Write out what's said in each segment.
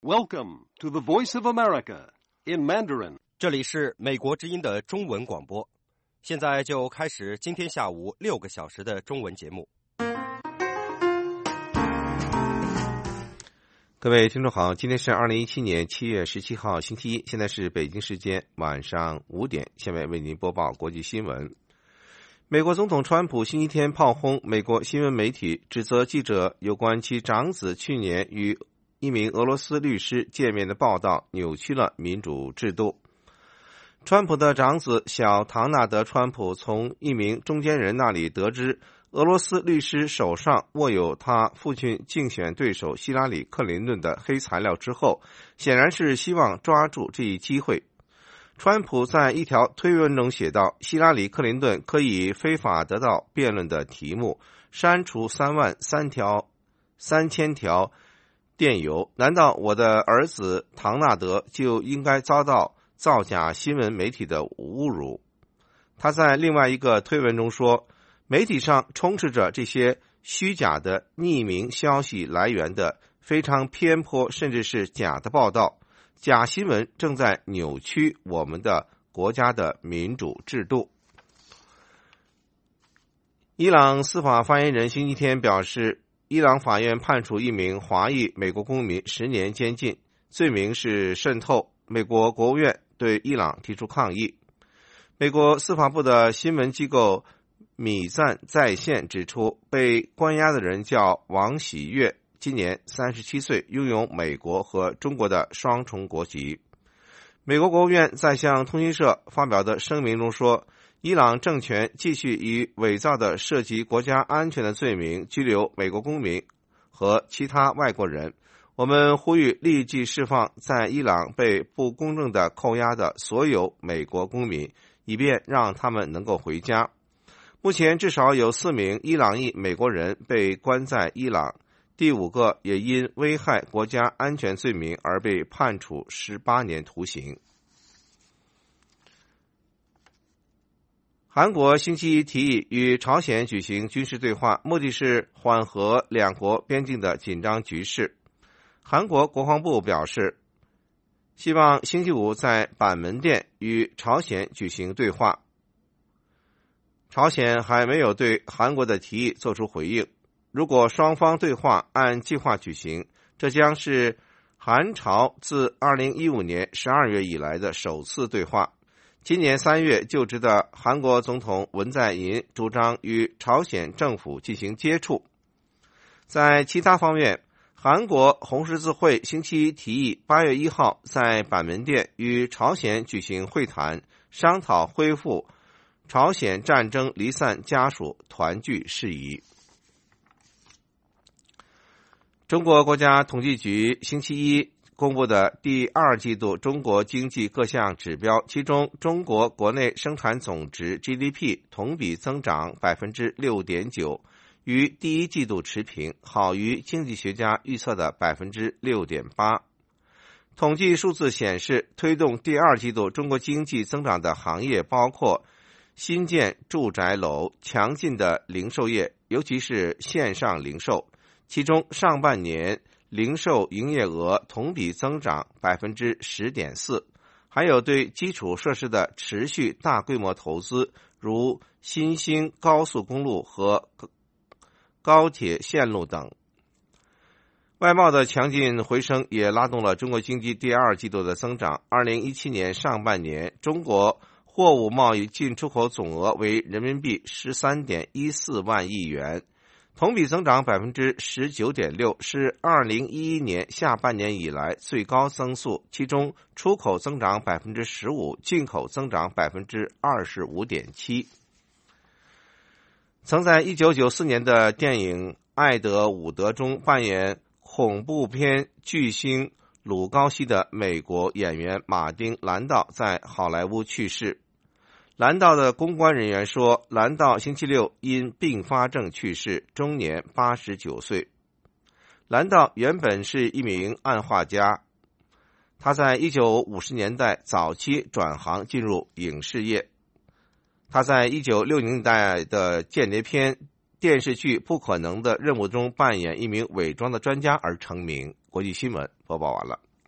Welcome to the Voice of America in Mandarin. 这里是美国之音的中文广播，现在就开始今天下午6个小时的中文节目。 各位听众好，今天是2017年7月17号星期一，现在是北京时间晚上5点，下面为您播报国际新闻。美国总统川普星期天炮轰美国新闻媒体，指责记者有关其长子去年与一名俄罗斯律师见面的报道扭曲了民主制度。川普的长子小唐纳德·川普从一名中间人那里得知，俄罗斯律师手上握有他父亲竞选对手希拉里·克林顿的黑材料之后，显然是希望抓住这一机会。川普在一条推文中写道，希拉里·克林顿可以非法得到辩论的题目，删除33000条电邮，难道我的儿子唐纳德就应该遭到造假新闻媒体的侮辱？他在另外一个推文中说，媒体上充斥着这些虚假的匿名消息来源的非常偏颇甚至是假的报道，假新闻正在扭曲我们的国家的民主制度。伊朗司法发言人星期天表示，伊朗法院判处一名华裔美国公民10年监禁，罪名是渗透。美国国务院对伊朗提出抗议。美国司法部的新闻机构米赞在线指出，被关押的人叫王喜悦，今年37岁，拥有美国和中国的双重国籍。美国国务院在向通讯社发表的声明中说，伊朗政权继续以伪造的涉及国家安全的罪名拘留美国公民和其他外国人。我们呼吁立即释放在伊朗被不公正地扣押的所有美国公民，以便让他们能够回家。目前至少有4名伊朗裔美国人被关在伊朗，第5个也因危害国家安全罪名而被判处18年徒刑。韩国星期一提议与朝鲜举行军事对话，目的是缓和两国边境的紧张局势。韩国国防部表示，希望星期五在板门店与朝鲜举行对话。朝鲜还没有对韩国的提议作出回应。如果双方对话按计划举行，这将是韩朝自2015年12月以来的首次对话。今年3月就职的韩国总统文在寅主张与朝鲜政府进行接触。在其他方面，韩国红十字会星期一提议8月1号在板门店与朝鲜举行会谈，商讨恢复朝鲜战争离散家属团聚事宜。中国国家统计局星期一公布的第2季度中国经济各项指标，其中中国国内生产总值 GDP 同比增长 6.9%， 与第1季度持平，好于经济学家预测的 6.8%。 统计数字显示，推动第2季度中国经济增长的行业包括新建住宅楼、强劲的零售业，尤其是线上零售，其中上半年零售营业额同比增长 10.4%， 还有对基础设施的持续大规模投资，如新兴高速公路和高铁线路等。外贸的强劲回升也拉动了中国经济第2季度的增长。2017年上半年，中国货物贸易进出口总额为人民币 13.14 万亿元，同比增长 19.6%， 是2011年下半年以来最高增速，其中出口增长 15%， 进口增长 25.7%。 曾在1994年的电影《艾德伍德》中扮演恐怖片巨星鲁高西的美国演员马丁·兰道在好莱坞去世。兰道的公关人员说，兰道星期六因并发症去世，终年89岁。兰道原本是一名案画家，他在1950年代早期转行进入影视业。他在1960年代的间谍片电视剧《不可能的任务》中扮演一名伪装的专家而成名。国际新闻播报完了。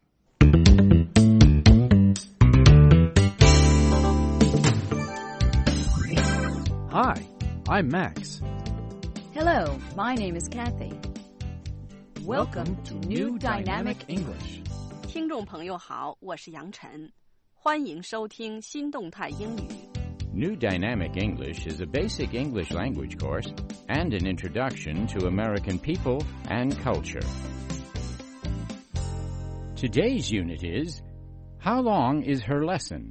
Hi, I'm Max. Hello, my name is Kathy. Welcome to New Dynamic English. 听众朋友好，我是杨晨，欢迎收听新动态英语。 New Dynamic English is a basic English language course and an introduction to American people and culture. Today's unit is, How long is her lesson?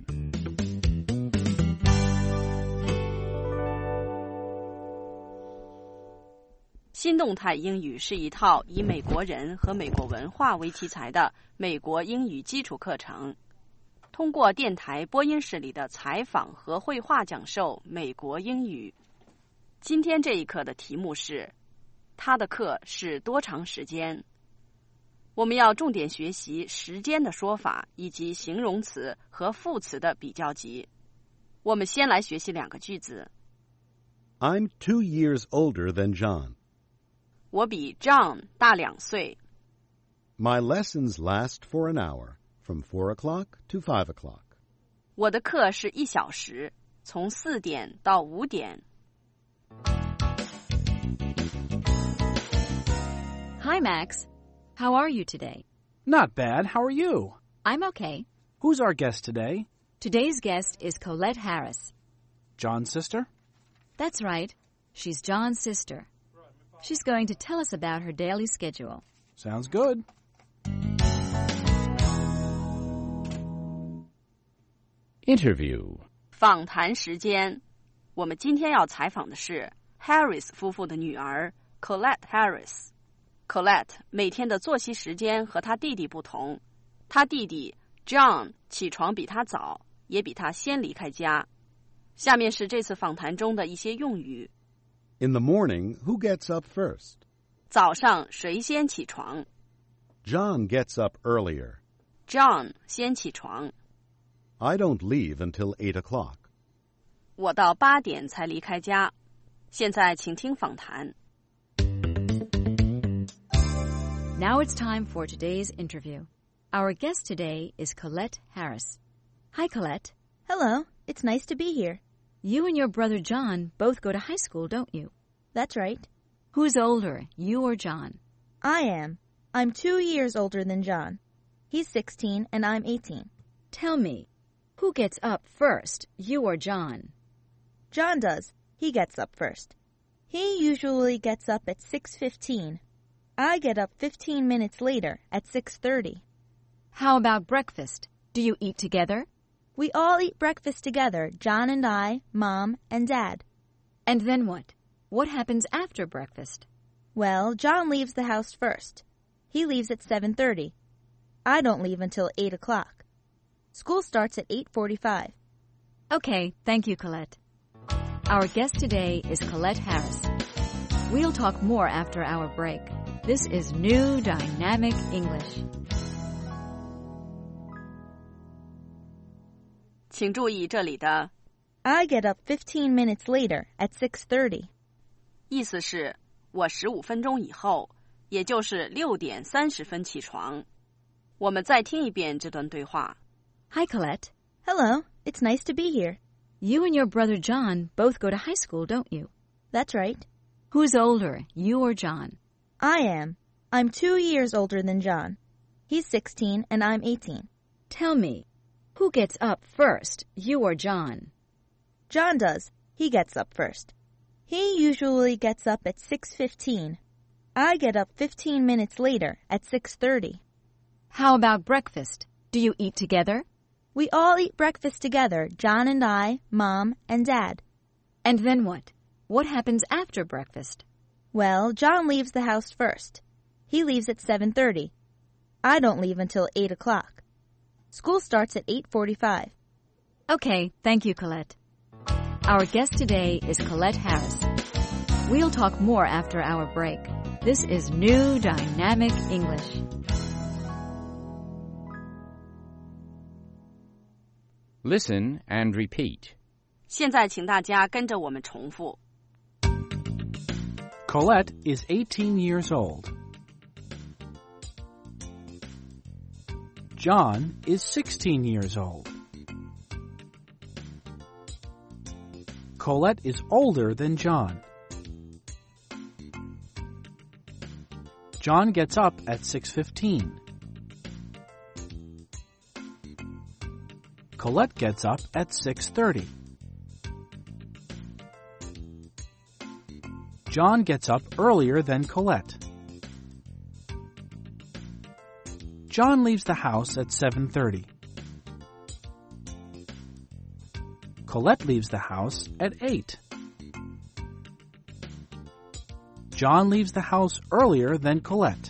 新动态英语是一套以美国人和美国文化为题材的美国英语基础课程，通过电台播音室里的采访和绘画讲授美国英语。今天这一课的题目是，他的课是多长时间？我们要重点学习时间的说法以及形容词和副词的比较级。我们先来学习两个句子。 I'm 2 years older than John. 我比 John 大2岁。 My lessons last for an hour, from 4 o'clock to 5 o'clock. 我的课是1小时，从4点到5点。 Hi, Max. How are you today? Not bad. How are you? I'm okay. Who's our guest today? Today's guest is Colette Harris. John's sister? That's right. She's John's sister. She's going to tell us about her daily schedule. Sounds good. Interview. 访谈时间，我们今天要采访的是 Harris 夫妇的女儿 Colette Harris。Colette 每天的作息时间和她弟弟不同，她弟弟 John 起床比她早，也比她先离开家。下面是这次访谈中的一些用语。 In the morning, who gets up first? 早上谁先起床？ John gets up earlier. John 先起床。 I don't leave until 8 o'clock. 我到8点才离开家。现在请听访谈。 Now it's time for today's interview. Our guest today is Colette Harris. Hi, Colette. Hello. It's nice to be here. You and your brother John both go to high school, don't you? That's right. Who's older, you or John? I am. I'm 2 years older than John. He's 16 and I'm 18. Tell me, who gets up first, you or John? John does. He gets up first. He usually gets up at 6:15. I get up 15 minutes later at 6:30. How about breakfast? Do you eat together? We all eat breakfast together, John and I, Mom, and Dad. And then what? What happens after breakfast? Well, John leaves the house first. He leaves at 7:30. I don't leave until 8 o'clock. School starts at 8:45. Okay, thank you, Colette. Our guest today is Colette Harris. We'll talk more after our break. This is New Dynamic English. 请注意这里的 I get up 15 minutes later at 6:30. 意思是我15分钟以后，也就是6点30分起床。我们再听一遍这段对话。 Hi, Colette. Hello. It's nice to be here. You and your brother John both go to high school, don't you? That's right. Who's older, you or John? I am. I'm 2 years older than John. He's 16 and I'm 18. Tell me, who gets up first, you or John? John does. He gets up first. He usually gets up at 6:15. I get up 15 minutes later at 6:30. How about breakfast? Do you eat together? We all eat breakfast together, John and I, Mom, and Dad. And then what? What happens after breakfast? Well, John leaves the house first. He leaves at 7:30. I don't leave until 8 o'clock. School starts at 8:45. Okay, thank you, Colette. Our guest today is Colette Harris. We'll talk more after our break. This is New Dynamic English. Listen and repeat. 现在请大家跟着我们重复。 Colette is 18 years old. John is 16 years old. Colette is older than John. John gets up at 6:15. Colette gets up at 6:30. John gets up earlier than Colette. John leaves the house at 7:30. Colette leaves the house at 8. John leaves the house earlier than Colette.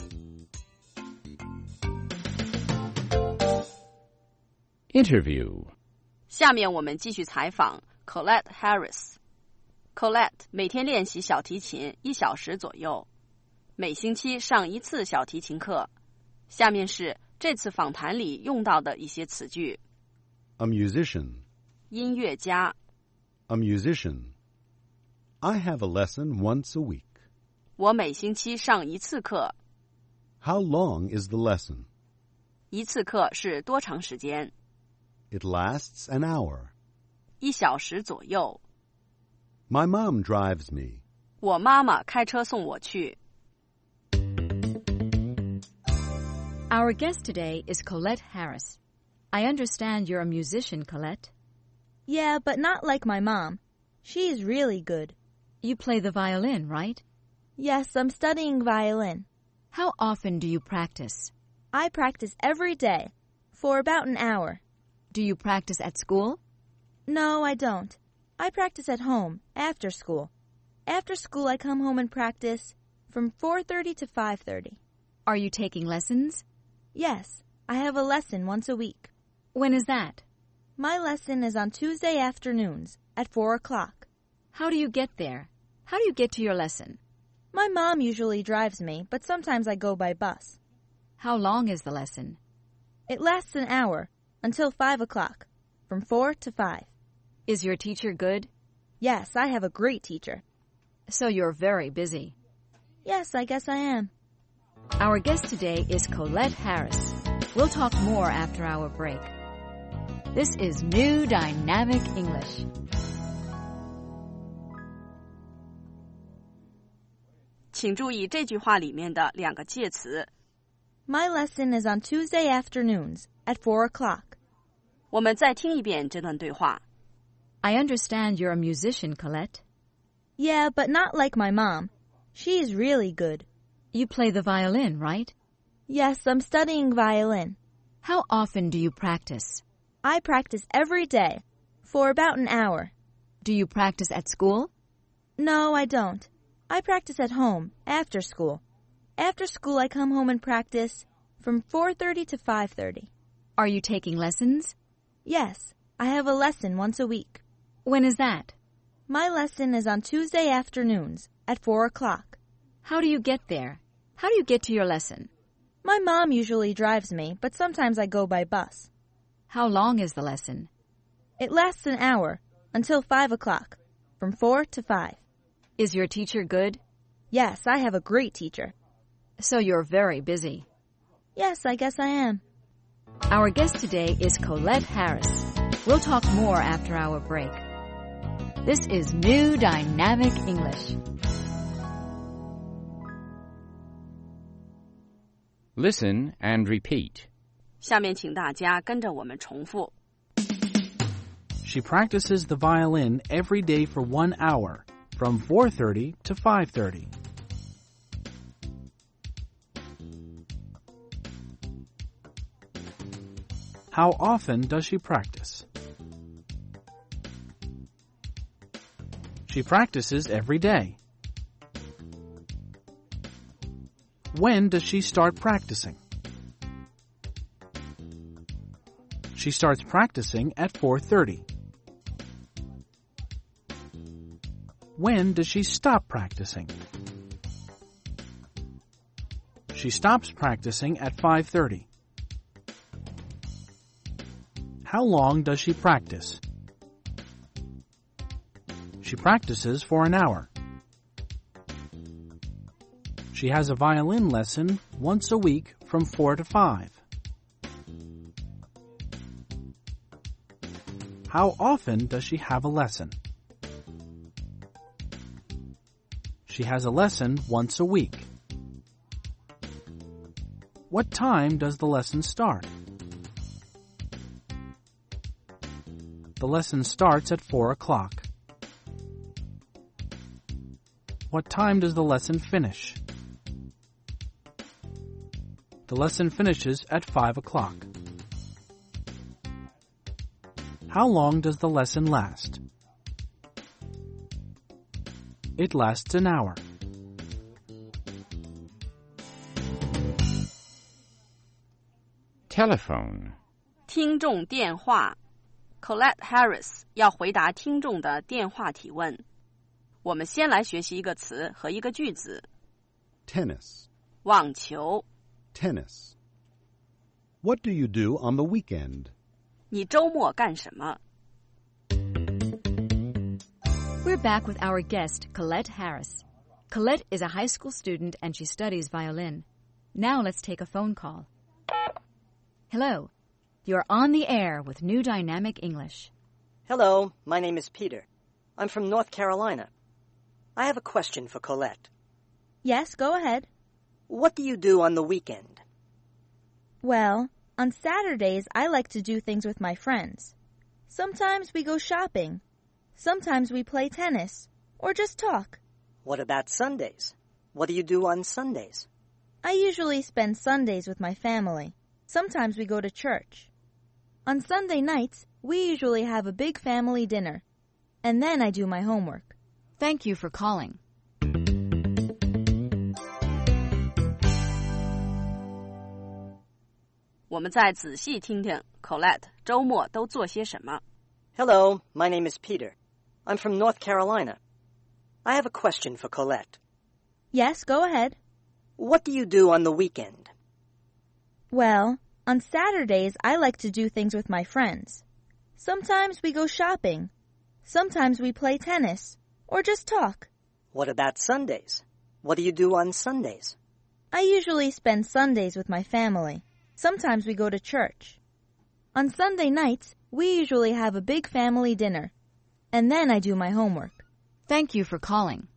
Interview. 下面我们继续采访 Colette Harris。Colette 每天练习小提琴1小时左右，每星期上1次小提琴课。下面是这次访谈里用到的一些词句。 A musician. 音乐家。 A musician. I have a lesson once a week. 我每星期上1次课。 How long is the lesson? 1次课是多长时间？ It lasts an hour. 1小时左右。 My mom drives me. 我妈妈开车送我去。 Our guest today is Colette Harris. I understand you're a musician, Colette. Yeah, but not like my mom. She is really good. You play the violin, right? Yes, I'm studying violin. How often do you practice? I practice every day, for about an hour. Do you practice at school? No, I don't. I practice at home, after school. After school, I come home and practice from 4:30 to 5:30. Are you taking lessons? Yes, I have a lesson once a week. When is that? My lesson is on Tuesday afternoons at 4 o'clock. How do you get there? How do you get to your lesson? My mom usually drives me, but sometimes I go by bus. How long is the lesson? It lasts an hour, until 5 o'clock, from 4 to 5. Is your teacher good? Yes, I have a great teacher. So you're very busy. Yes, I guess I am. Our guest today is Colette Harris. We'll talk more after our break. This is New Dynamic English. "请注意这句话里面的2个介词。 My lesson is on Tuesday afternoons at 4 o'clock. 我们再听一遍这段对话。 I understand you're a musician, Colette. Yeah, but not like my mom. She is really good. You play the violin, right? Yes, I'm studying violin. How often do you practice? I practice every day, for about an hour. Do you practice at school? No, I don't. I practice at home, after school. After school, I come home and practice from 4:30 to 5:30. Are you taking lessons? Yes, I have a lesson once a week. When is that? My lesson is on Tuesday afternoons at 4 o'clock. How do you get there? How do you get to your lesson? My mom usually drives me, but sometimes I go by bus. How long is the lesson? It lasts an hour, until 5 o'clock, from 4 to 5. Is your teacher good? Yes, I have a great teacher. So you're very busy. Yes, I guess I am. Our guest today is Colette Harris. We'll talk more after our break. This is New Dynamic English. Listen and repeat. 下面请大家跟着我们重复。 She practices the violin every day for 1 hour, from 4:30 to 5:30. How often does she practice? She practices every day. When does she start practicing? She starts practicing at 4:30. When does she stop practicing? She stops practicing at 5:30. How long does she practice? She practices for an hour. She has a violin lesson once a week from 4 to 5. How often does she have a lesson? She has a lesson once a week. What time does the lesson start? The lesson starts at 4 o'clock. What time does the lesson finish? The lesson finishes at 5 o'clock. How long does the lesson last? It lasts an hour. Telephone. 听众电话 Colette Harris 要回答听众的电话提问。我们先来学习一个词和一个句子。 Tennis. 网球。 Tennis. What do you do on the weekend? 你周末干什么？ We're back with our guest, Colette Harris. Colette is a high school student and she studies violin. Now let's take a phone call. Hello. You're on the air with New Dynamic English. Hello, my name is Peter. I'm from North Carolina. I have a question for Colette. Yes, go ahead. What do you do on the weekend? Well, on Saturdays, I like to do things with my friends. Sometimes we go shopping. Sometimes we play tennis, or just talk. What about Sundays? What do you do on Sundays? I usually spend Sundays with my family. Sometimes we go to church. On Sunday nights, we usually have a big family dinner. And then I do my homework. Thank you for calling. 我们再仔细听听 Colette 周末都做些什么。 Hello, my name is Peter. I'm from North Carolina. I have a question for Colette. Yes, go ahead. What do you do on the weekend? Well, on Saturdays, I like to do things with my friends. Sometimes we go shopping. Sometimes we play tennis, or just talk. What about Sundays? What do you do on Sundays? I usually spend Sundays with my family. Sometimes we go to church. On Sunday nights, we usually have a big family dinner. And then I do my homework. Thank you for calling.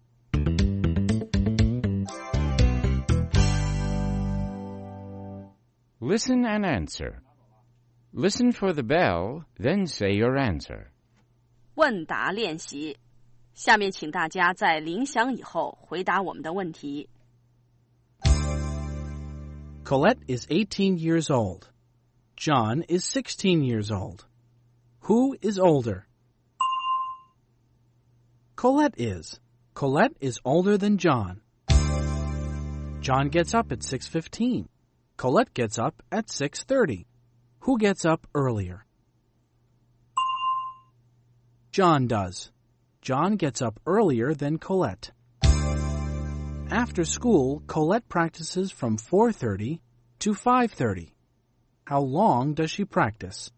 Listen and answer. Listen for the bell, then say your answer. 问答练习。下面请大家在铃响以后回答我们的问题。 Colette is 18 years old. John is 16 years old. Who is older? Colette is. Colette is older than John. John gets up at 6:15. Colette gets up at 6:30. Who gets up earlier? John does. John gets up earlier than Colette. After school, Colette practices from 4:30 to 5:30. How long does she practice?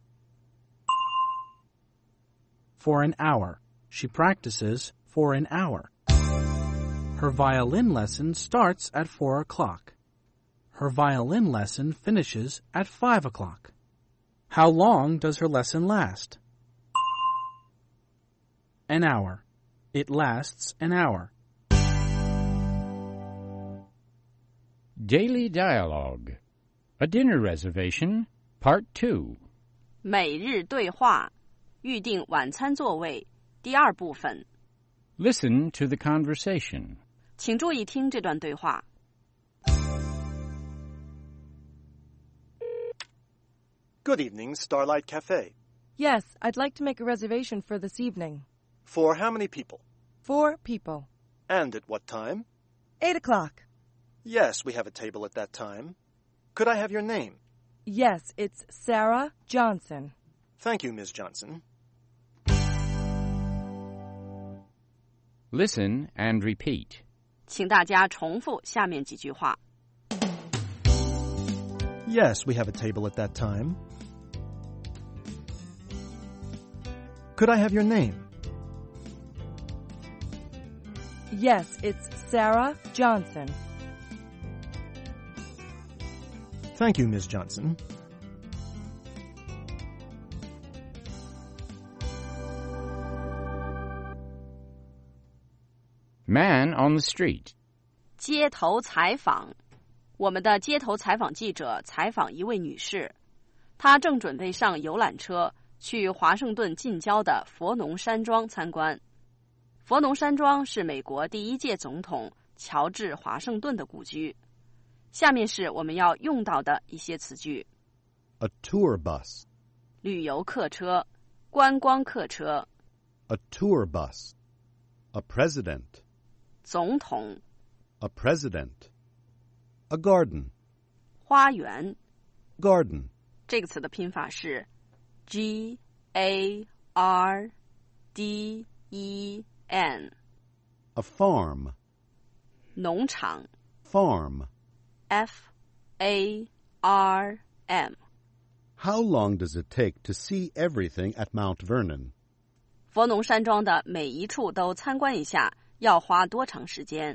For an hour. She practices for an hour. Her violin lesson starts at 4 o'clock. Her violin lesson finishes at 5 o'clock. How long does her lesson last? An hour. It lasts an hour. Daily Dialogue. A Dinner Reservation, Part 2. 每日对话，预定晚餐座位，第二部分。 Listen to the conversation. 请注意听这段对话。 Good evening, Starlight Cafe. Yes, I'd like to make a reservation for this evening. For how many people? 4 people. And at what time? 8 o'clock. Yes, we have a table at that time. Could I have your name? Yes, it's Sarah Johnson. Thank you, Ms. Johnson. Listen and repeat. 请大家重复下面几句话。 Yes, we have a table at that time. Could I have your name? Yes, it's Sarah Johnson. Thank you, Ms. Johnson. Man on the street. 街头采访。我们的街头采访记者采访一位女士，她正准备上游览车去华盛顿近郊的佛农山庄参观。佛农山庄是美国第1届总统乔治·华盛顿的故居。下面是我们要用到的一些词句。 A tour bus. 旅游客车、观光客车。 A tour bus. A president. 总统。 A president. A garden. 花园。 Garden. 这个词的拼法是 Garden. A farm. 农场。 Farm. FARM. How long does it take to see everything at Mount Vernon? 佛农山庄的每一处都参观一下，要花多长时间？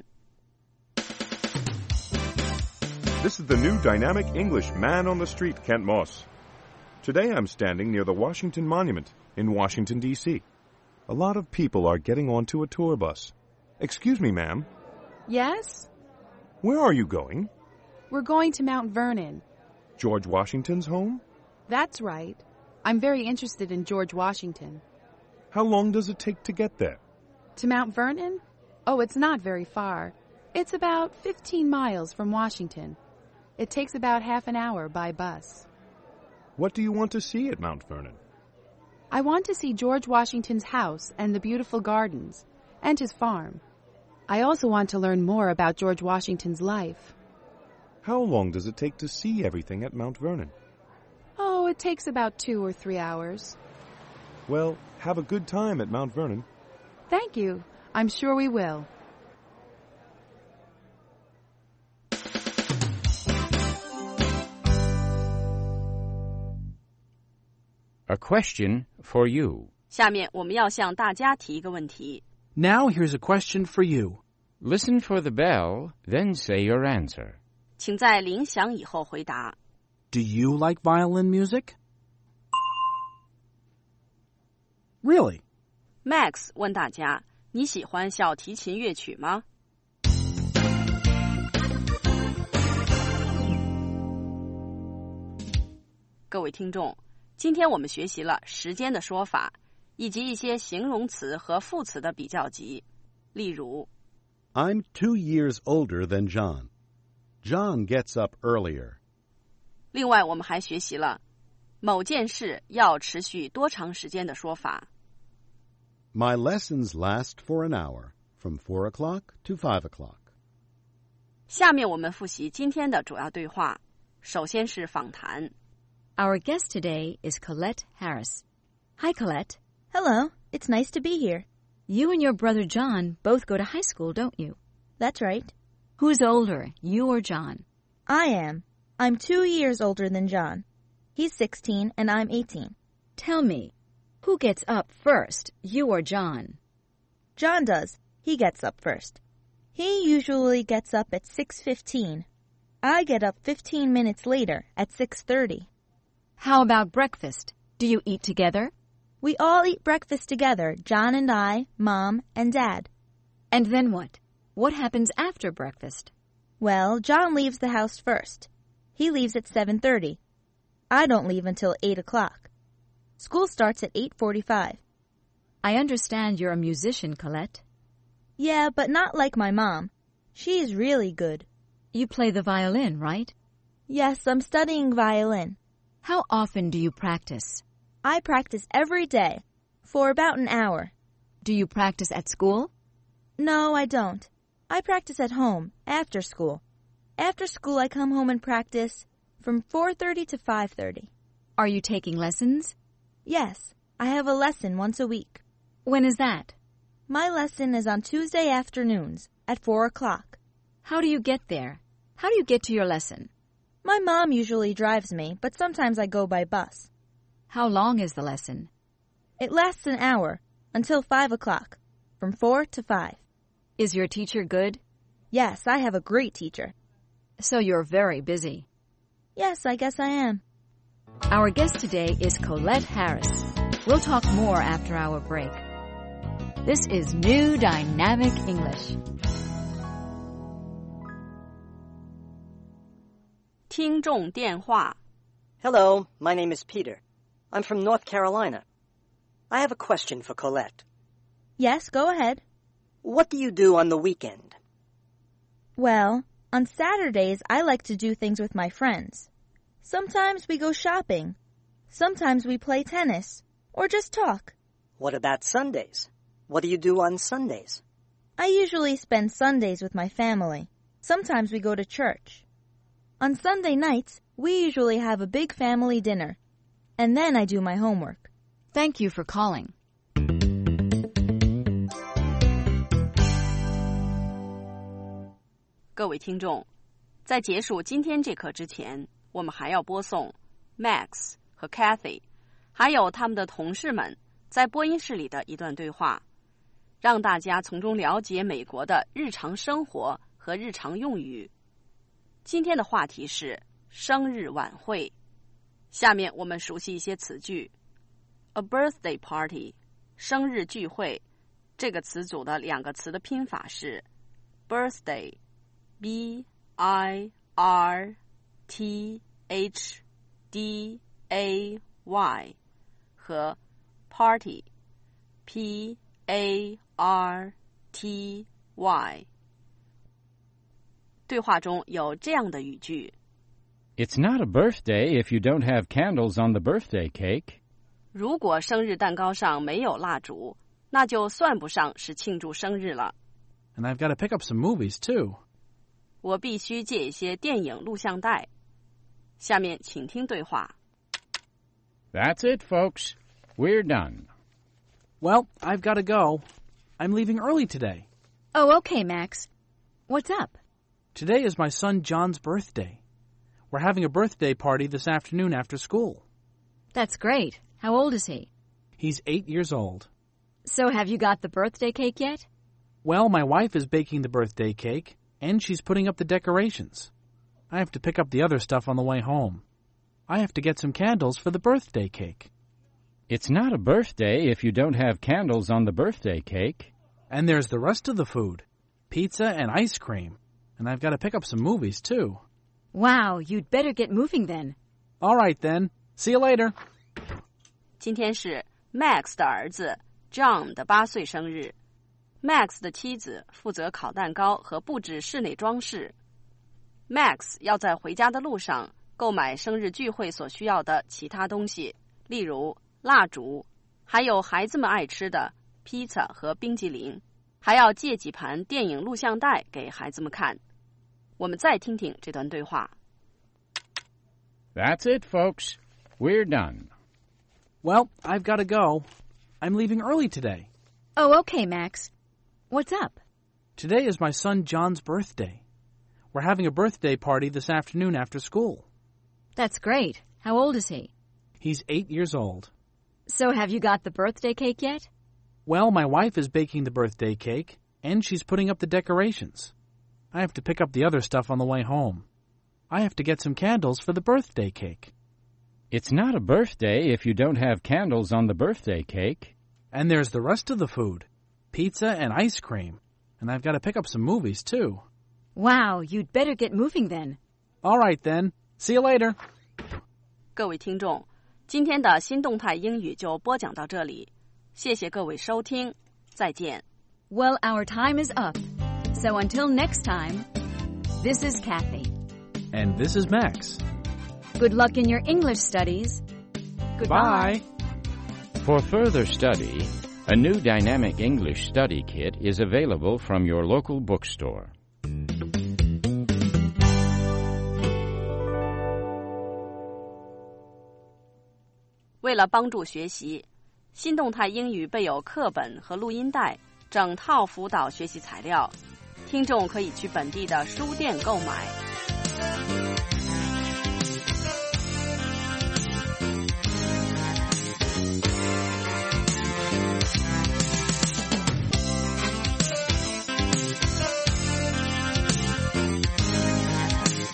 This is the new dynamic English man on the street, Kent Moss. Today I'm standing near the Washington Monument in Washington, D.C. A lot of people are getting onto a tour bus. Excuse me, ma'am. Yes? Where are you going? We're going to Mount Vernon. George Washington's home? That's right. I'm very interested in George Washington. How long does it take to get there? To Mount Vernon? Oh, it's not very far. It's about 15 miles from Washington. It takes about half an hour by bus. What do you want to see at Mount Vernon? I want to see George Washington's house and the beautiful gardens, and his farm. I also want to learn more about George Washington's life. How long does it take to see everything at Mount Vernon? Oh, it takes about 2 or 3 hours. Well, have a good time at Mount Vernon. Thank you. I'm sure we will. A question for you. 下面我们要向大家提一个问题。 Now here's a question for you. Listen for the bell, then say your answer. 请在铃响以后回答。 Do you like violin music? Really? Max 问大家，你喜欢小提琴乐曲吗？各位听众，今天我们学习了时间的说法，以及一些形容词和副词的比较级。例如 I'm 2 years older than John. John gets up earlier. 另外我们还学习了某件事要持续多长时间的说法。 My lessons last for an hour, from 4 o'clock to 5 o'clock. 下面我们复习今天的主要对话。首先是访谈。 Our guest today is Colette Harris. Hi, Colette. Hello. It's nice to be here. You and your brother John both go to high school, don't you? That's right. Who's older, you or John? I am. I'm 2 years older than John. He's 16 and I'm 18. Tell me, who gets up first, you or John? John does. He gets up first. He usually gets up at 6:15. I get up 15 minutes later at 6:30. How about breakfast? Do you eat together? We all eat breakfast together, John and I, Mom, and Dad. And then what? What happens after breakfast? Well, John leaves the house first. He leaves at 7:30. I don't leave until 8 o'clock. School starts at 8:45. I understand you're a musician, Colette. Yeah, but not like my mom. She is really good. You play the violin, right? Yes, I'm studying violin. How often do you practice? I practice every day, for about an hour. Do you practice at school? No, I don't. I practice at home, after school. After school, I come home and practice from 4:30 to 5:30. Are you taking lessons? Yes, I have a lesson once a week. When is that? My lesson is on Tuesday afternoons at 4 o'clock. How do you get there? How do you get to your lesson? My mom usually drives me, but sometimes I go by bus. How long is the lesson? It lasts an hour, until 5 o'clock, from 4 to 5. Is your teacher good? Yes, I have a great teacher. So you're very busy. Yes, I guess I am. Our guest today is Colette Harris. We'll talk more after our break. This is New Dynamic English. 听众电话 Hello, my name is Peter. I'm from North Carolina. I have a question for Colette. Yes, go ahead. What do you do on the weekend? Well, on Saturdays, I like to do things with my friends. Sometimes we go shopping. Sometimes we play tennis. Or just talk. What about Sundays? What do you do on Sundays? I usually spend Sundays with my family. Sometimes we go to church. On Sunday nights, we usually have a big family dinner. And then I do my homework. Thank you for calling. 各位听众，在结束今天这课之前，我们还要播送 Max 和 Kathy 还有他们的同事们在播音室里的一段对话，让大家从中了解美国的日常生活和日常用语。今天的话题是生日晚会。下面我们熟悉一些词句。 A birthday party 生日聚会，这个词组的两个词的拼法是 birthday B-I-R-T-H-D-A-Y 和 party P-A-R-T-Y。 对话中有这样的语句 It's not a birthday if you don't have candles on the birthday cake. 如果生日蛋糕上没有蜡烛，那就算不上是庆祝生日了。 And I've got to pick up some movies, too. 我必须借一些电影录像带。下面请听对话。 That's it, folks. We're done. Well, I've got to go. I'm leaving early today. Oh, okay, Max. What's up? Today is my son John's birthday. We're having a birthday party this afternoon after school. That's great. How old is he? He's 8 years old. So have you got the birthday cake yet? Well, my wife is baking the birthday cake, and she's putting up the decorations. I have to pick up the other stuff on the way home. I have to get some candles for the birthday cake. It's not a birthday if you don't have candles on the birthday cake. And there's the rest of the food. Pizza and ice cream. And I've got to pick up some movies, too. Wow, you'd better get moving then. All right, then. See you later. 今天是 Max 的儿子 John 的8岁生日。Max 的妻子负责烤蛋糕和布置室内装饰。Max 要在回家的路上购买生日聚会所需要的其他东西，例如蜡烛，还有孩子们爱吃的披萨和冰激凌，还要借几盘电影录像带给孩子们看。我们再听听这段对话。 That's it, folks. We're done. Well, I've got to go. I'm leaving early today. Oh, okay, Max. What's up? Today is my son John's birthday. We're having a birthday party this afternoon after school. That's great. How old is he? He's 8 years old. So have you got the birthday cake yet? Well, my wife is baking the birthday cake, and she's putting up the decorations. I have to pick up the other stuff on the way home. I have to get some candles for the birthday cake. It's not a birthday if you don't have candles on the birthday cake. And there's the rest of the food. Pizza and ice cream. And I've got to pick up some movies, too. Wow, you'd better get moving then. All right, then. See you later. 各位听众，今天的新动态英语就播讲到这里，谢谢各位收听，再见。 Well, our time is up. So until next time, this is Kathy. And this is Max. Good luck in your English studies. Bye. Goodbye. For further study, a new dynamic English study kit is available from your local bookstore. 为了帮助学习，新动态英语备有课本和录音带，整套辅导学习材料，听众可以去本地的书店购买。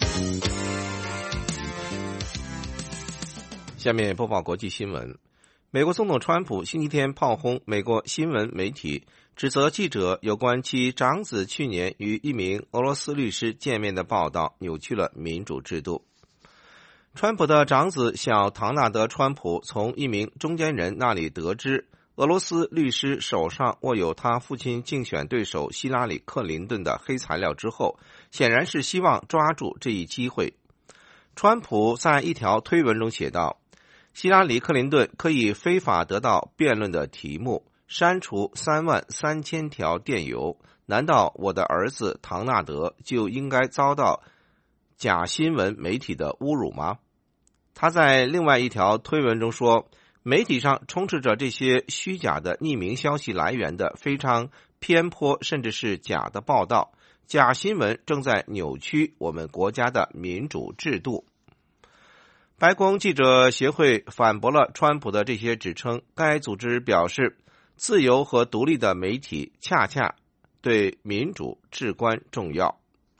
下面播报国际新闻。 美国总统川普星期天炮轰美国新闻媒体，指责记者有关其长子去年与一名俄罗斯律师见面的报道扭曲了民主制度。川普的长子小唐纳德·川普从一名中间人那里得知，俄罗斯律师手上握有他父亲竞选对手希拉里·克林顿的黑材料之后，显然是希望抓住这一机会。川普在一条推文中写道，希拉里·克林顿可以非法得到辩论的题目，删除33000条电邮，难道我的儿子唐纳德就应该遭到假新闻媒体的侮辱吗？他在另外一条推文中说，媒体上充斥着这些虚假的匿名消息来源的非常偏颇甚至是假的报道，假新闻正在扭曲我们国家的民主制度。白宫记者协会反驳了川普的这些指称，该组织表示，自由和独立的媒体恰恰对民主至关重要。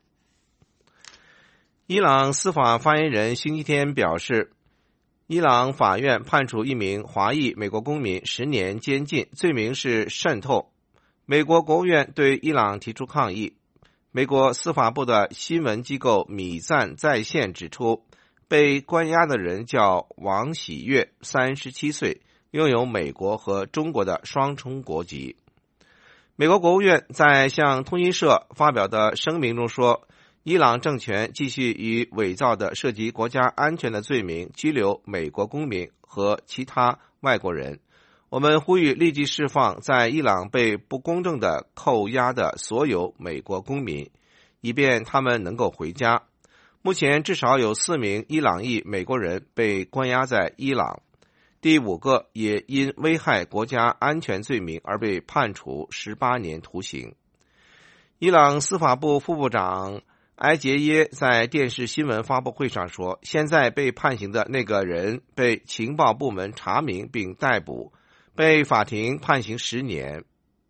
伊朗司法发言人星期天表示，伊朗法院判处一名华裔美国公民10年监禁，罪名是渗透。美国国务院对伊朗提出抗议。美国司法部的新闻机构米赞在线指出，被关押的人叫王喜悦，37岁，拥有美国和中国的双重国籍。美国国务院在向通讯社发表的声明中说，伊朗政权继续以伪造的涉及国家安全的罪名拘留美国公民和其他外国人。我们呼吁立即释放在伊朗被不公正地扣押的所有美国公民，以便他们能够回家。目前至少有4名伊朗裔美国人被关押在伊朗，第5个也因危害国家安全罪名而被判处18年徒刑。伊朗司法部副部长埃杰耶在电视新闻发布会上说，现在被判刑的那个人被情报部门查明并逮捕，被法庭判刑10年。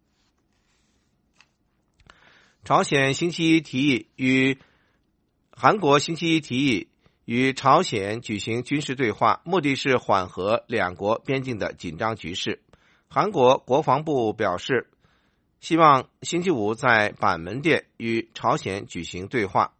朝鲜星期一提议韩国星期一提议与朝鲜举行军事对话，目的是缓和两国边境的紧张局势。韩国国防部表示，希望星期五在板门店与朝鲜举行对话。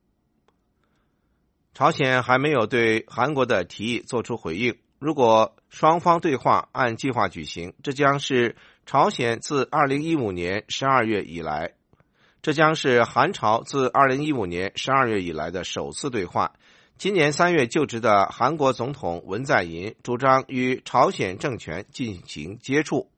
朝鲜还没有对韩国的提议做出回应。如果双方对话按计划举行，这将是朝鲜自2015年12月以来，这将是韩朝自2015年12月以来的首次对话。今年3月就职的韩国总统文在寅主张与朝鲜政权进行接触。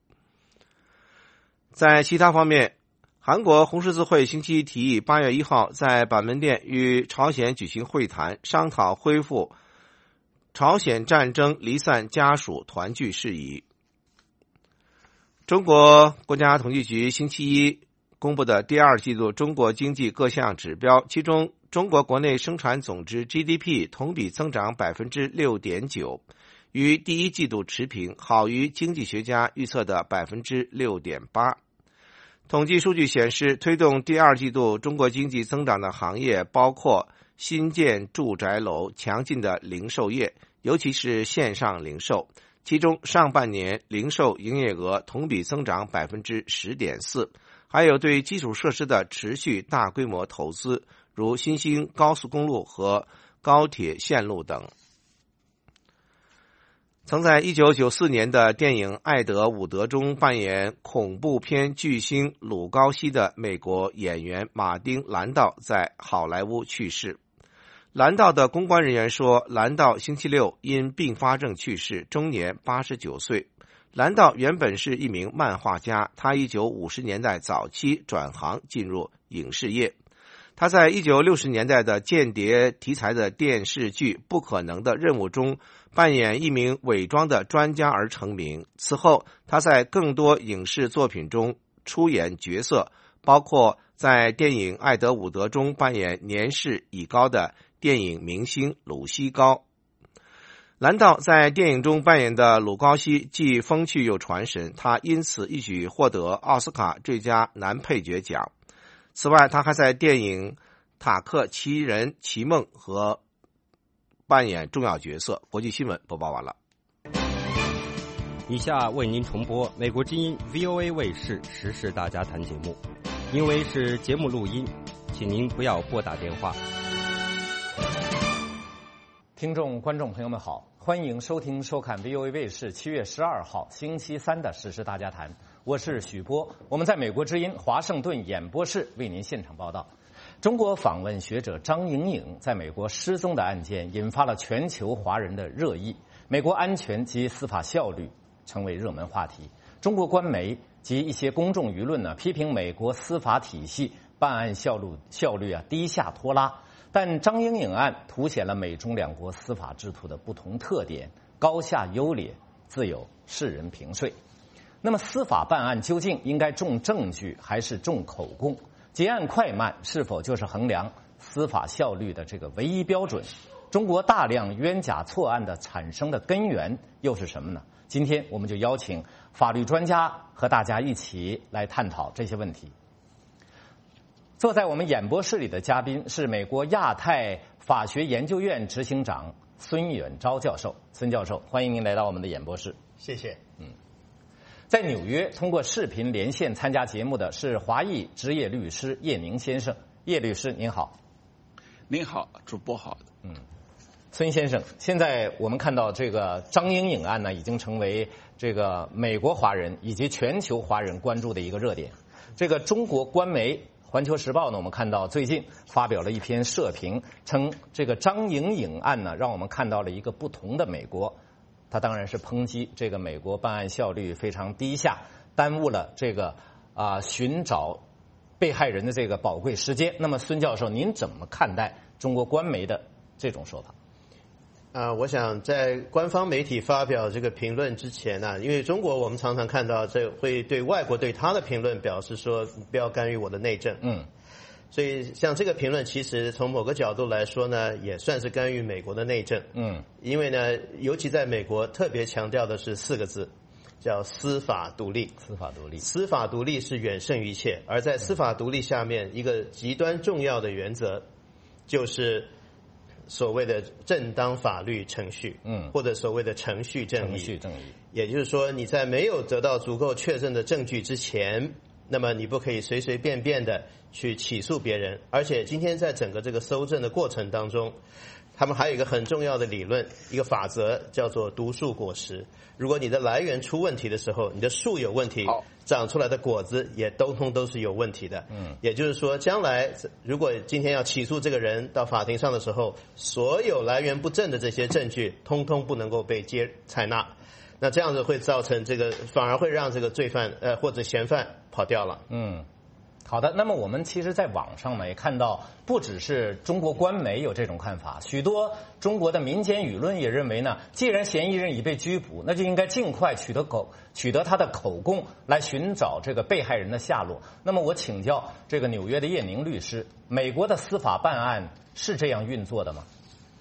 在其他方面，韩国红十字会星期一提议8月1号在板门店与朝鲜举行会谈，商讨恢复朝鲜战争离散家属团聚事宜。中国国家统计局星期一公布的第2季度中国经济各项指标，其中中国国内生产总值 GDP 同比增长 6.9%， 与第1季度持平，好于经济学家预测的 6.8%。 统计数据显示，推动第2季度中国经济增长的行业包括新建住宅楼、强劲的零售业，尤其是线上零售，其中上半年零售营业额同比增长 10.4%， 还有对基础设施的持续大规模投资，如新兴高速公路和高铁线路等。曾在1994年的电影《艾德伍德》中扮演恐怖片巨星鲁高西的美国演员马丁·兰道在好莱坞去世。兰道的公关人员说，兰道星期六因并发症去世，终年89岁。兰道原本是一名漫画家，他1950年代早期转行进入影视业。他在1960年代的间谍题材的电视剧《不可能的任务》中扮演一名伪装的专家而成名。此后，他在更多影视作品中出演角色，包括在电影《艾德伍德》中扮演年事已高的电影明星鲁西高。兰道在电影中扮演的鲁高西既风趣又传神，他因此一举获得奥斯卡最佳男配角奖。此外，他还在电影《塔克奇人奇梦》和扮演重要角色。国际新闻播报完了。 以下为您重播美国之音 VOA 卫视时事大家谈节目，因为是节目录音，请您不要拨打电话。 听众、观众朋友们好，欢迎收听收看 VOA 卫视7月12号星期三的时事大家谈，我是许波，我们在美国之音华盛顿演播室为您现场报道。中国访问学者张莹颖在美国失踪的案件引发了全球华人的热议，美国安全及司法效率成为热门话题。中国官媒及一些公众舆论批评美国司法体系办案效率低下拖拉。但张莹颖案凸显了美中两国司法制度的不同特点，高下优劣自有世人评说。那么司法办案究竟应该重证据还是重口供？结案快慢是否就是衡量司法效率的这个唯一标准？中国大量冤假错案的产生的根源又是什么呢？今天我们就邀请法律专家和大家一起来探讨这些问题。坐在我们演播室里的嘉宾是美国亚太法学研究院执行长孙远昭教授。孙教授，欢迎您来到我们的演播室。 谢谢。 在纽约通过视频连线参加节目的是华裔职业律师叶宁先生。叶律师您好。 您好，主播好。 孙先生，现在我们看到这个张莹颖案呢，已经成为这个美国华人以及全球华人关注的一个热点。这个中国官媒《环球时报》呢，我们看到最近发表了一篇社评，称这个张莹颖案呢，让我们看到了一个不同的美国。他当然是抨击这个美国办案效率非常低下，耽误了这个寻找被害人的这个宝贵时间。那么孙教授，您怎么看待中国官媒的这种说法？ 我想在官方媒体发表这个评论之前呢，因为中国我们常常看到这会对外国对他的评论表示说不要干预我的内政。所以像这个评论其实从某个角度来说呢，也算是干预美国的内政。因为呢，尤其在美国特别强调的是4个字，叫司法独立。 司法独立， 司法独立是远胜于一切。而在司法独立下面，一个极端重要的原则就是所谓的正当法律程序，或者所谓的程序正义。也就是说，你在没有得到足够确证的证据之前，那么你不可以随随便便的去起诉别人。而且今天在整个这个搜证的过程当中，他们还有一个很重要的理论，一个法则，叫做毒树果实。如果你的来源出问题的时候，你的树有问题，长出来的果子也都是有问题的。也就是说，将来如果今天要起诉这个人到法庭上的时候，所有来源不正的这些证据通通不能够被采纳。那这样子会造成这个，反而会让这个罪犯或者嫌犯跑掉了。 好的，那么我们其实在网上呢也看到，不只是中国官媒有这种看法，许多中国的民间舆论也认为呢，既然嫌疑人已被拘捕，那就应该尽快取得他的口供，来寻找这个被害人的下落。那么我请教这个纽约的叶宁律师，美国的司法办案是这样运作的吗？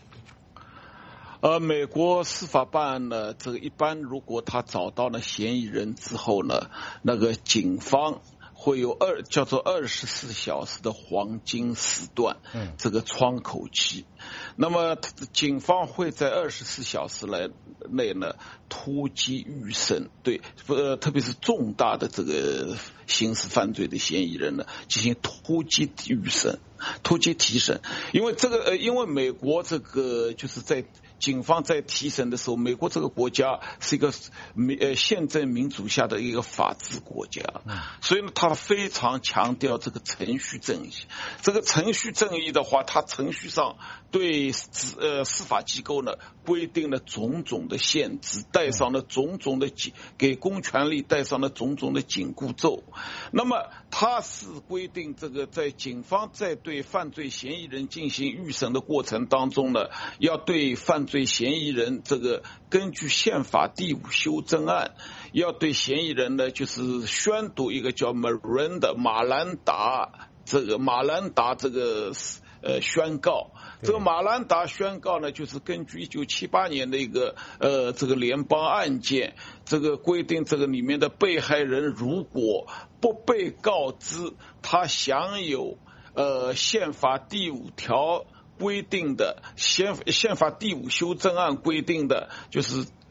美国司法办案呢，这个一般如果他找到了嫌疑人之后呢，那个警方会有叫做24小时的黄金时段，这个窗口期。那么警方会在24小时内呢突击预审，对，特别是重大的这个刑事犯罪的嫌疑人呢进行突击预审、突击提审。因为美国这个就是在警方在提审的时候，美国这个国家是一个宪政民主下的一个法治国家，所以呢，他非常强调这个程序正义。这个程序正义的话，它程序上对司法机构呢规定了种种的限制，带上了种种的给公权力带上了种种的紧箍咒。那么它是规定这个在警方在对犯罪嫌疑人进行预审的过程当中呢，要对犯罪嫌疑人这个根据宪法第5修正案，要对嫌疑人呢就是宣读一个叫马兰达这个宣告。这个马兰达宣告呢，就是根据1978年的一个这个联邦案件，这个规定这个里面的被害人如果不被告知他享有宪法第5条规定的宪法第5修正案规定的就是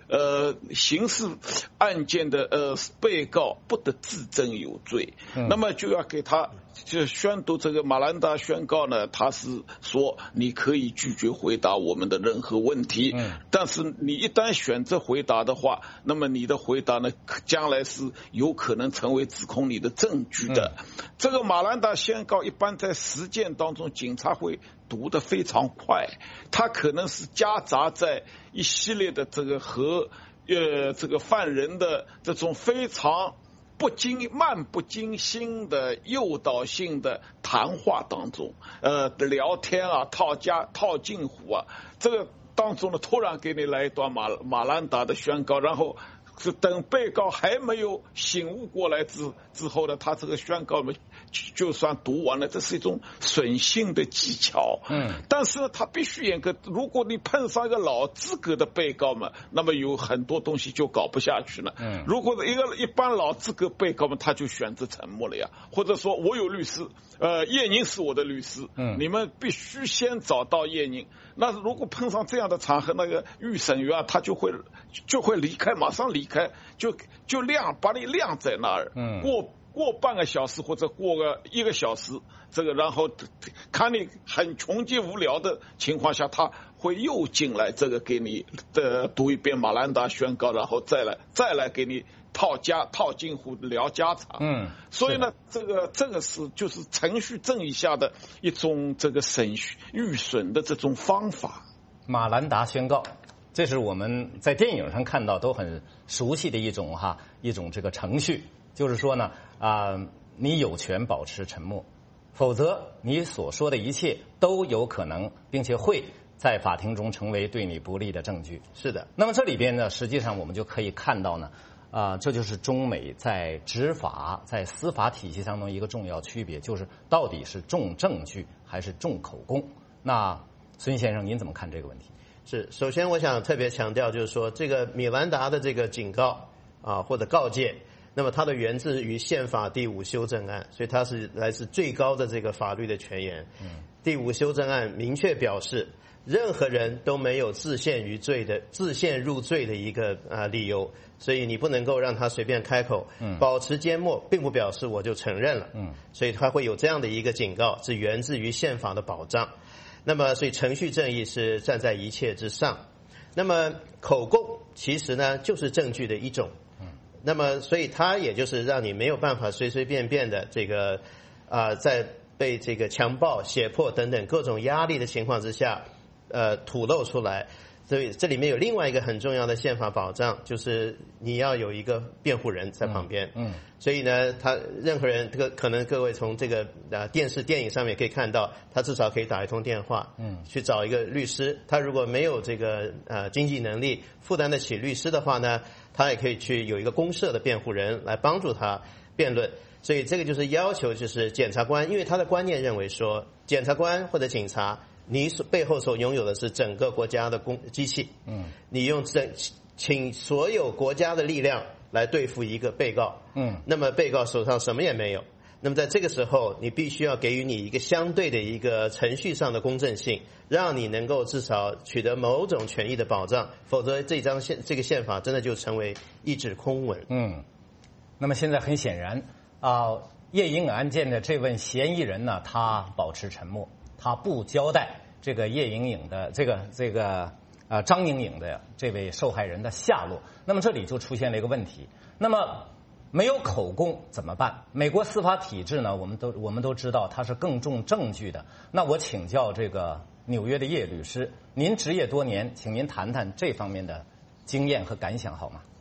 刑事案件的被告不得自证有罪，那么就要给他就宣读这个马兰达宣告呢，他是说你可以拒绝回答我们的任何问题，但是你一旦选择回答的话，那么你的回答呢，将来是有可能成为指控你的证据的。这个马兰达宣告一般在实践当中，警察会读得非常快，它可能是夹杂在一系列的这个和这个犯人的这种非常漫不经心的诱导性的谈话当中，聊天啊，套近乎啊，这个当中呢，突然给你来一段马兰达的宣告，然后是等被告还没有醒悟过来之后呢，他这个宣告就算读完了，这是一种审讯的技巧。但是呢，他必须严格。如果你碰上一个老资格的被告嘛，那么有很多东西就搞不下去了。如果一般老资格被告嘛，他就选择沉默了呀，或者说我有律师，叶宁是我的律师，你们必须先找到叶宁。那如果碰上这样的场合，那个预审员他就会离开，马上离开，就把你晾在那儿，过半个小时或者过个1个小时，这个然后看你很穷极无聊的情况下，他会又进来，这个给你读一遍马兰达宣告，然后再来给你套近乎聊家常。所以呢，这个是就是程序正义下的一种这个预审的这种方法。 马兰达宣告，这是我们在电影上看到都很熟悉的一种这个程序，就是说呢你有权保持沉默，否则你所说的一切都有可能并且会在法庭中成为对你不利的证据。 是的。那么这里边呢，实际上我们就可以看到呢这就是中美在执法在司法体系当中一个重要区别，就是到底是重证据还是重口供。那孙先生您怎么看这个问题？ 是，首先我想特别强调，就是说这个米兰达的这个警告或者告诫，那么它的源自于宪法第5修正案，所以它是来自最高的这个法律的权限。第5修正案明确表示，任何人都没有自陷入罪的一个理由，所以你不能够让他随便开口。保持缄默并不表示我就承认了。所以他会有这样的一个警告，是源自于宪法的保障。那么所以程序正义是站在一切之上。那么口供其实呢就是证据的一种。那么所以它也就是让你没有办法随随便便的这个在被这个强暴、胁迫等等各种压力的情况之下吐露出来。所以这里面有另外一个很重要的宪法保障，就是你要有一个辩护人在旁边。所以呢，任何人可能各位从这个电视电影上面可以看到，他至少可以打一通电话，去找一个律师。他如果没有这个经济能力负担得起律师的话呢，他也可以去有一个公设的辩护人来帮助他辩论。所以这个就是要求，就是检察官，因为他的观念认为说，检察官或者警察，你背后所拥有的是整个国家的机器，你用请所有国家的力量来对付一个被告，那么被告手上什么也没有，那么在这个时候，你必须要给予你一个相对的一个程序上的公正性，让你能够至少取得某种权益的保障，否则这个宪法真的就成为一纸空文。 那么现在很显然叶颖案件的这位嫌疑人呢，他保持沉默，他不交代这个叶颖颖的张颖颖的这位受害人的下落。那么这里就出现了一个问题，那么没有口供怎么办？美国司法体制呢，我们都知道它是更重证据的。那我请教这个纽约的叶律师，您执业多年，请您谈谈这方面的经验和感想好吗？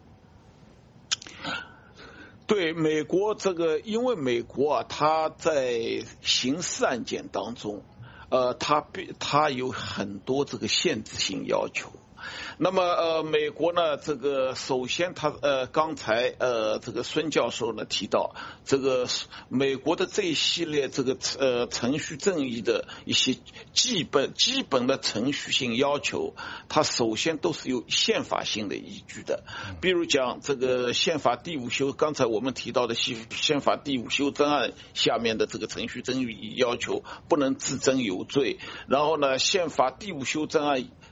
对美国这个，因为美国它在刑事案件当中，它有很多这个限制性要求。那么美国呢，这个首先刚才这个孙教授呢提到，这个美国的这一系列这个程序正义的一些基本的程序性要求，它首先都是有宪法性的依据的。比如讲这个宪法第5修，刚才我们提到的宪法第5修正案下面的这个程序正义要求，不能自证有罪。然后呢，宪法第5修正案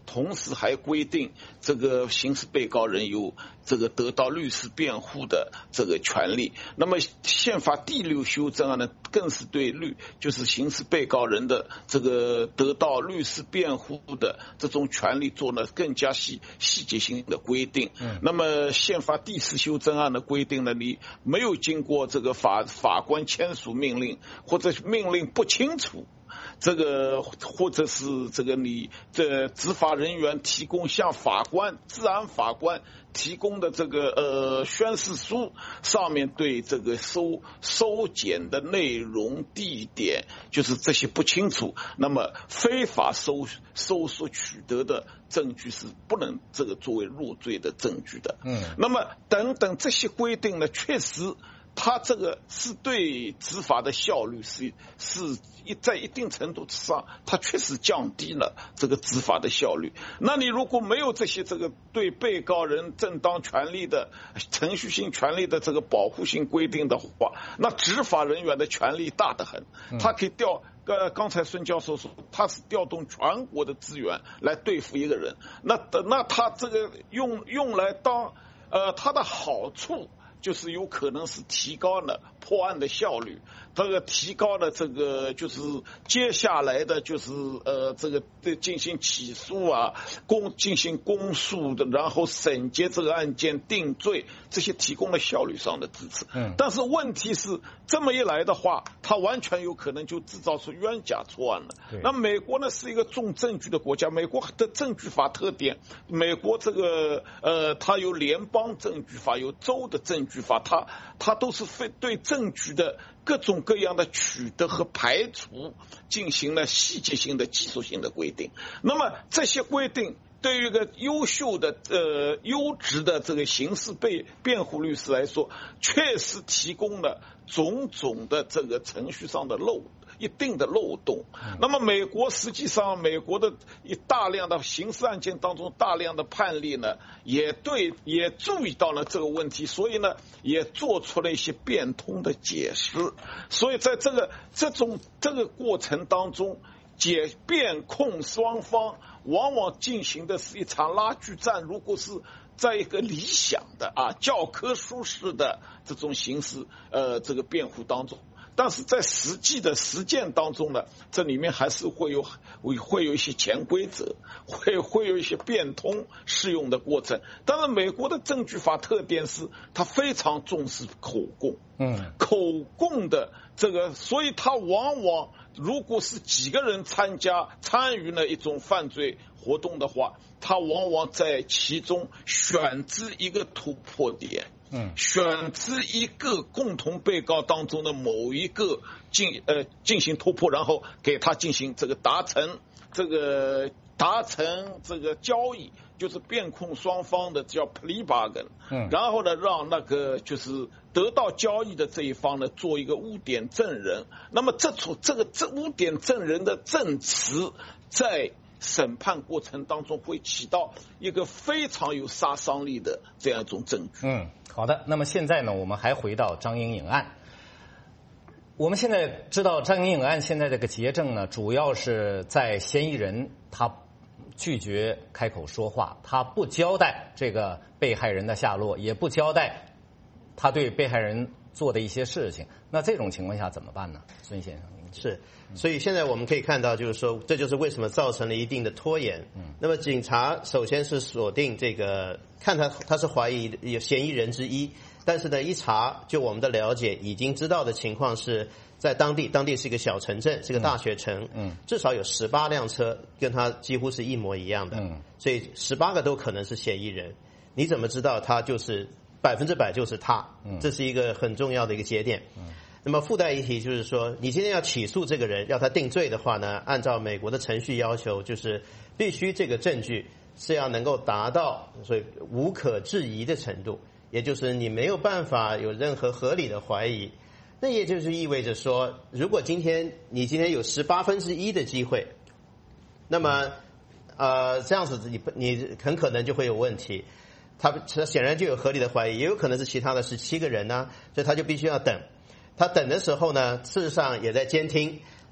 同时还规定这个刑事被告人有这个得到律师辩护的这个权利。那么宪法第6修正案呢，更是对就是刑事被告人的这个得到律师辩护的这种权利做了更加细节性的规定。那么宪法第4修正案的规定呢，你没有经过这个法官签署命令，或者命令不清楚，这个或者是这个你这执法人员提供向治安法官提供的这个宣誓书上面对这个收检的内容、地点，就是这些不清楚，那么非法搜索取得的证据是不能这个作为入罪的证据的。那么等等这些规定呢，确实它这个是对执法的效率是在一定程度上，它确实降低了这个执法的效率。那你如果没有这些这个对被告人正当权利的程序性权利的这个保护性规定的话，那执法人员的权力大得很，他可以刚才孙教授说，他是调动全国的资源来对付一个人，那他这个用来当他的好处就是有可能是提高了破案的效率，这个提高了这个就是接下来的就是这个进行起诉啊，进行公诉的，然后审结这个案件定罪，这些提供了效率上的支持。但是问题是这么一来的话，它完全有可能就制造出冤假错案了。那美国呢是一个重证据的国家，美国的证据法特点，美国这个它有联邦证据法，有州的证据法，它都是对证据的各种各样的取得和排除进行了细节性的技术性的规定。那么这些规定对于一个优秀的优质的这个刑事辩护律师来说，确实提供了种种的这个程序上的一定的漏洞。那么美国实际上的大量的刑事案件当中大量的判例呢，也注意到了这个问题，所以呢也做出了一些变通的解释。所以在这个过程当中，辩控双方往往进行的是一场拉锯战。如果是在一个理想的教科书式的这种形式这个辩护当中，但是在实践当中呢，这里面还是会有一些潜规则，会有一些变通适用的过程。当然美国的证据法特点是它非常重视口供，口供的这个，所以它往往如果是几个人参与了一种犯罪活动的话，它往往在其中选择一个突破点，选择一个共同被告当中的某一个进行突破，然后给他进行这个达成这个交易，就是辩控双方的叫 plea bargain，然后呢让那个就是得到交易的这一方呢做一个污点证人。那么这污点证人的证词在审判过程当中会起到一个非常有杀伤力的这样一种证据。 好的。那么现在呢，我们还回到张莹颖案。我们现在知道张莹颖案现在这个结证呢，主要是在嫌疑人他拒绝开口说话，他不交代这个被害人的下落，也不交代他对被害人做的一些事情。那这种情况下怎么办呢？孙先生。 是，所以现在我们可以看到，就是说，这就是为什么造成了一定的拖延。那么警察首先是锁定这个，看他是怀疑有嫌疑人之一，但是呢，一查就我们的了解，已经知道的情况是在当地是一个小城镇，是个大学城，至少有18辆车跟他几乎是一模一样的，所以18个都可能是嫌疑人。你怎么知道他就是100%就是他？这是一个很重要的一个节点。那么附带一提就是说，你今天要起诉这个人，要他定罪的话呢，按照美国的程序要求，就是必须这个证据是要能够达到所以无可置疑的程度，也就是你没有办法有任何合理的怀疑。那也就是意味着说，如果你今天有1/18的机会，那么这样子你很可能就会有问题。他显然就有合理的怀疑，也有可能是其他的17个人呢，所以他就必须要等。他等的时候呢，事实上也在监听。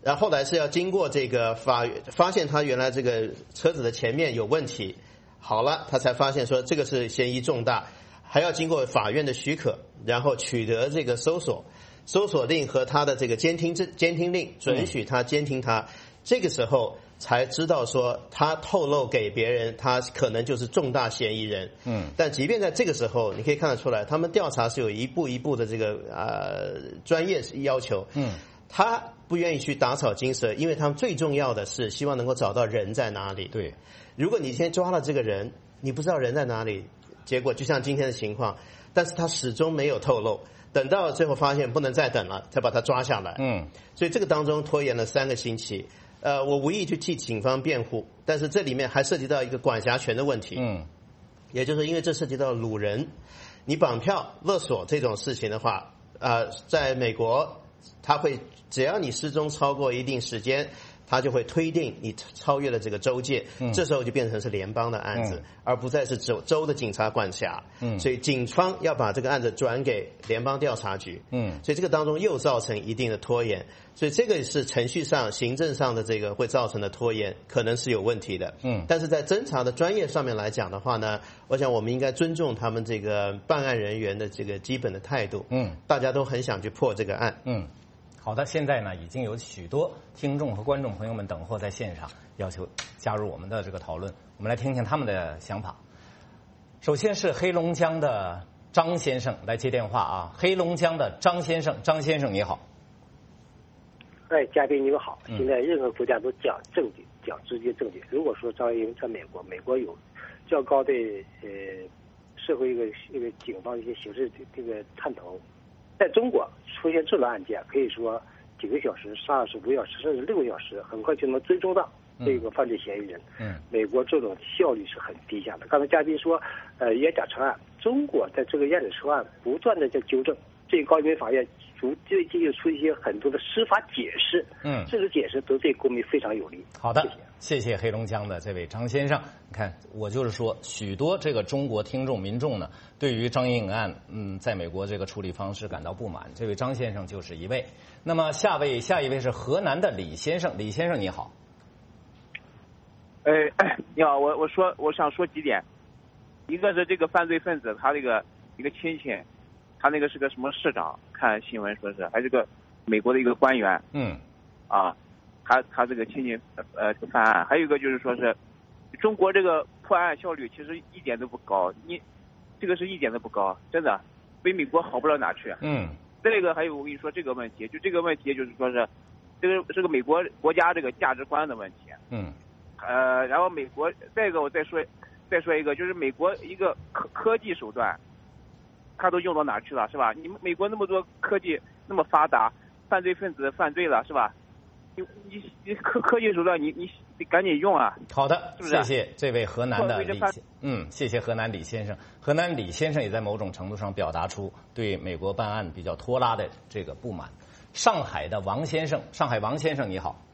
然后后来是要经过这个发现他原来这个车子的前面有问题，好了，他才发现说这个是嫌疑重大，还要经过法院的许可，然后取得这个搜索令和他的这个监听令，准许他监听他，这个时候才知道说他透露给别人，他可能就是重大嫌疑人。但即便在这个时候，你可以看得出来，他们调查是有一步一步的这个专业要求。他不愿意去打草惊蛇，因为他们最重要的是希望能够找到人在哪里。 对， 如果你先抓了这个人，你不知道人在哪里，结果就像今天的情况，但是他始终没有透露。等到最后发现不能再等了，才把他抓下来。所以这个当中拖延了3个星期。我无意去替警方辩护，但是这里面还涉及到一个管辖权的问题。也就是因为这涉及到掳人，你绑票勒索这种事情的话，在美国他会只要你失踪超过一定时间，他就会推定你超越了这个州界，这时候就变成是联邦的案子，而不再是州的警察管辖。所以警方要把这个案子转给联邦调查局。所以这个当中又造成一定的拖延，所以这个是程序上行政上的这个会造成的拖延，可能是有问题的。但是在侦查的专业上面来讲的话呢，我想我们应该尊重他们这个办案人员的这个基本的态度。大家都很想去破这个案。 好的，现在呢已经有许多听众和观众朋友们等候在线上，要求加入我们的这个讨论，我们来听听他们的想法。首先是黑龙江的张先生来接电话啊，黑龙江的张先生你好。 嘉宾你们好。现在任何国家都讲证据，讲直接证据。如果说张英在美国有较高的社会一个警方一些刑事这个探头，在中国出现这种案件，可以说几个小时、3、25小时，甚至6个小时，很快就能追踪到这个犯罪嫌疑人。美国这种效率是很低下的。刚才嘉宾说，冤假成案，中国在这个冤假成案不断的在纠正，最高人民法院最近又出一些很多的司法解释。这个解释都对公民非常有利。 好的，谢谢黑龙江的这位张先生。你看，我就是说，许多这个中国听众民众呢，对于张英案，在美国这个处理方式感到不满。这位张先生就是一位。那么下一位是河南的李先生，李先生你好。 你好，我想说几点，一个是这个犯罪分子他这个一个亲戚，他那个是个什么市长，看新闻说是还是个美国的一个官员。他这个亲戚犯案，还有一个就是说是中国这个破案效率其实一点都不高，这个是一点都不高，真的比美国好不了哪去。这个还有我跟你说这个问题，这个问题就是说是这个是个美国国家这个价值观的问题。然后美国再一个我再说一个，就是美国一个科技手段，它都用到哪去了，是吧？你们美国那么多科技那么发达，犯罪分子犯罪了，是吧？你科技手段你赶紧用啊！ 好的， 是不是？ 谢谢这位河南的李谢谢河南李先生。河南李先生也在某种程度上表达出对美国办案比较拖拉的这个不满。上海的王先生，上海王先生你好。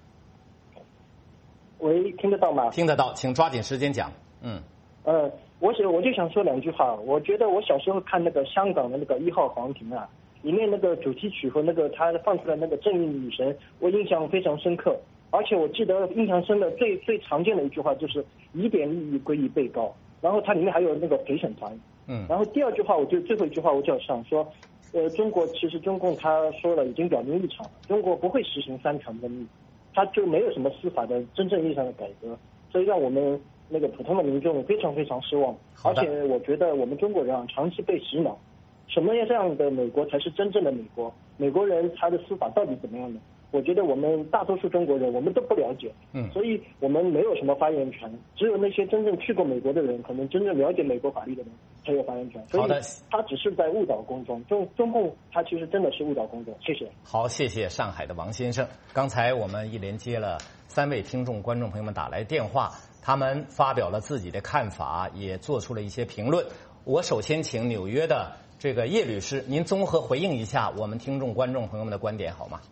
喂，听得到吗？ 听得到，请抓紧时间讲。 我就想说2句话。我觉得我小时候看那个香港的那个1号皇庭啊，里面那个主题曲和那个他放出来那个正义女神，我印象非常深刻。而且我记得印象深的最常见的一句话就是疑点利益归于被告，然后它里面还有那个陪审团。然后第2句话，最后一句话我就想说，中国其实中共他说了已经表明立场了，中国不会实行3权分立，他就没有什么司法的真正意义上的改革，所以让我们那个普通的民众非常非常失望。而且我觉得我们中国人长期被洗脑，什么样的美国才是真正的美国？美国人他的司法到底怎么样的？我觉得我们大多数中国人我们都不了解，所以我们没有什么发言权，只有那些真正去过美国的人，可能真正了解美国法律的人才有发言权。所以他只是在误导公众，中共他其实真的是误导公众。谢谢。 好，谢谢上海的王先生。刚才我们一连接了3位听众观众朋友们打来电话，他们发表了自己的看法，也做出了一些评论。我首先请纽约的这个叶律师，您综合回应一下我们听众观众朋友们的观点好吗？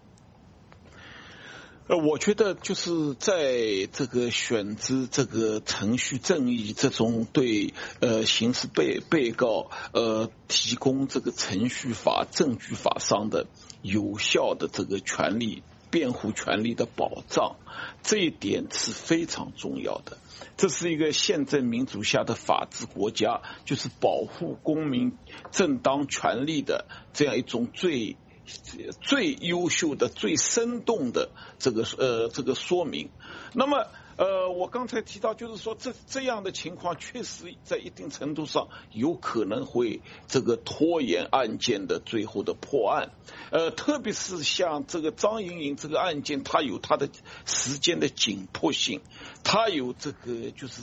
我觉得就是在这个选择这个程序正义这种对刑事被告提供这个程序法证据法上的有效的这个权利辩护权利的保障，这一点是非常重要的。这是一个宪政民主下的法治国家，就是保护公民正当权利的这样一种最优秀的、最生动的这个说明。那么我刚才提到，就是说这样的情况确实在一定程度上有可能会这个拖延案件的最后的破案。特别是像这个张莹莹这个案件，它有它的时间的紧迫性，它有这个就是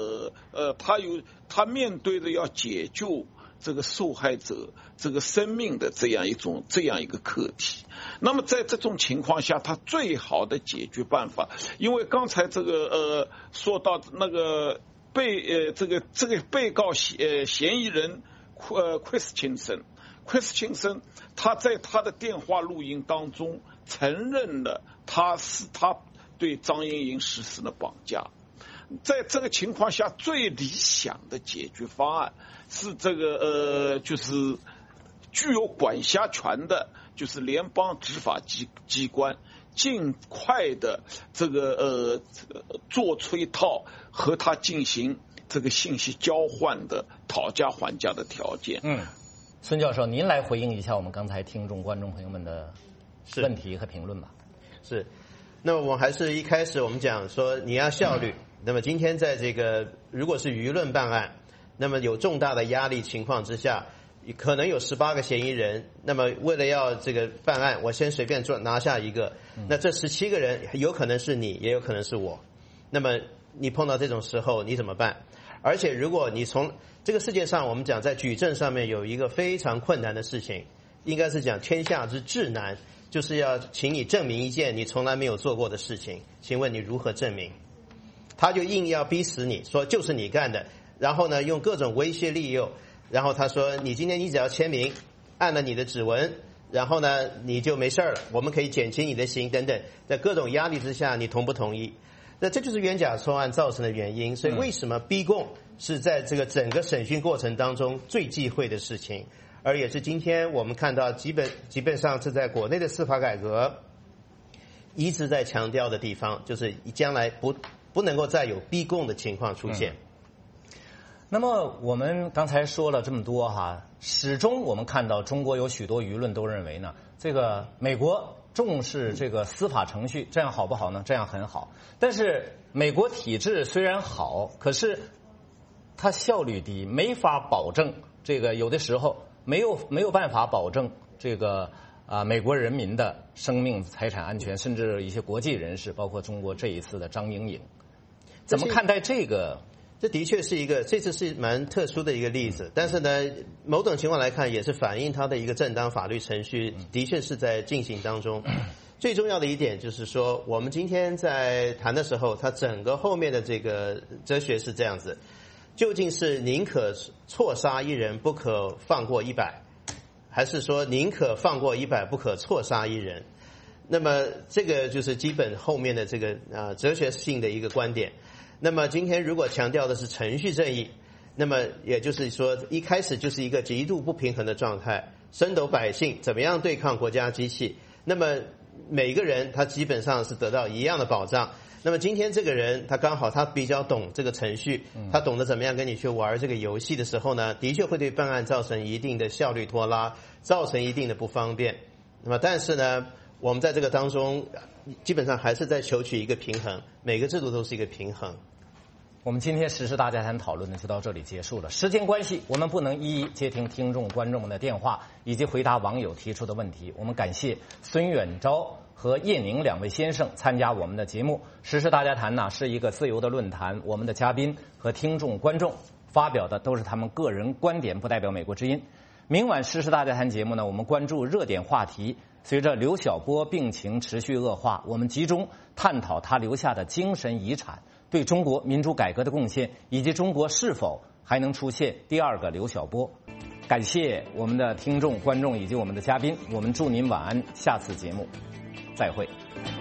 它面对的要解救这个受害者这个生命的这样一个课题。那么在这种情况下，他最好的解决办法，因为刚才这个说到那个这个被告嫌疑人Christensen，他在他的电话录音当中承认了他对张莹莹实施了绑架。在这个情况下，最理想的解决方案是这个就是具有管辖权的，就是联邦执法机关尽快的这个做出一套和他进行这个信息交换的讨价还价的条件。 孙教授，您来回应一下我们刚才听众观众朋友们的问题和评论吧。 是，那么我还是一开始我们讲说你要效率。那么今天在这个如果是舆论办案，那么有重大的压力情况之下，可能有18个嫌疑人，那么为了要这个办案，我先随便拿下一个，那这17个人有可能是你，也有可能是我。那么你碰到这种时候你怎么办？而且如果你从这个世界上，我们讲在举证上面有一个非常困难的事情，应该是讲天下之至难，就是要请你证明一件你从来没有做过的事情，请问你如何证明？他就硬要逼死你，说就是你干的，然后呢用各种威胁利诱，然后他说你今天你只要签名，按了你的指纹，然后呢你就没事了，我们可以减轻你的刑等等，在各种压力之下，你同不同意？那这就是冤假错案造成的原因。所以为什么逼供是在这个整个审讯过程当中最忌讳的事情，而也是今天我们看到基本上是在国内的司法改革一直在强调的地方，就是将来不能够再有逼供的情况出现。 那么我们刚才说了这么多哈，始终我们看到中国有许多舆论都认为呢，这个美国重视这个司法程序，这样好不好呢？这样很好。但是美国体制虽然好，可是它效率低，没法保证这个，有的时候没有办法保证这个美国人民的生命财产安全，甚至一些国际人士，包括中国这一次的张莹莹，怎么看待这个？ 这的确是这次是蛮特殊的一个例子，但是呢，某种情况来看，也是反映它的一个正当法律程序的确是在进行当中。最重要的一点就是说，我们今天在谈的时候，它整个后面的这个哲学是这样子：究竟是宁可错杀一人，不可放过100，还是说宁可放过100，不可错杀一人？那么这个就是基本后面的这个哲学性的一个观点。那么今天如果强调的是程序正义，那么也就是说一开始就是一个极度不平衡的状态，升斗百姓怎么样对抗国家机器，那么每个人他基本上是得到一样的保障。那么今天这个人他刚好他比较懂这个程序，他懂得怎么样跟你去玩这个游戏的时候呢，的确会对办案造成一定的效率拖拉，造成一定的不方便。那么但是呢，我们在这个当中基本上还是在求取一个平衡，每个制度都是一个平衡。 我们今天时事大家谈讨论呢就到这里结束了。时间关系，我们不能一一接听听众观众们的电话以及回答网友提出的问题。我们感谢孙远昭和叶宁2位先生参加我们的节目。时事大家谈呢是一个自由的论坛，我们的嘉宾和听众观众发表的都是他们个人观点，不代表美国之音。明晚时事大家谈节目呢，我们关注热点话题。随着刘晓波病情持续恶化，我们集中探讨他留下的精神遗产对中国民主改革的贡献，以及中国是否还能出现第2个刘晓波。感谢我们的听众、观众以及我们的嘉宾，我们祝您晚安，下次节目再会。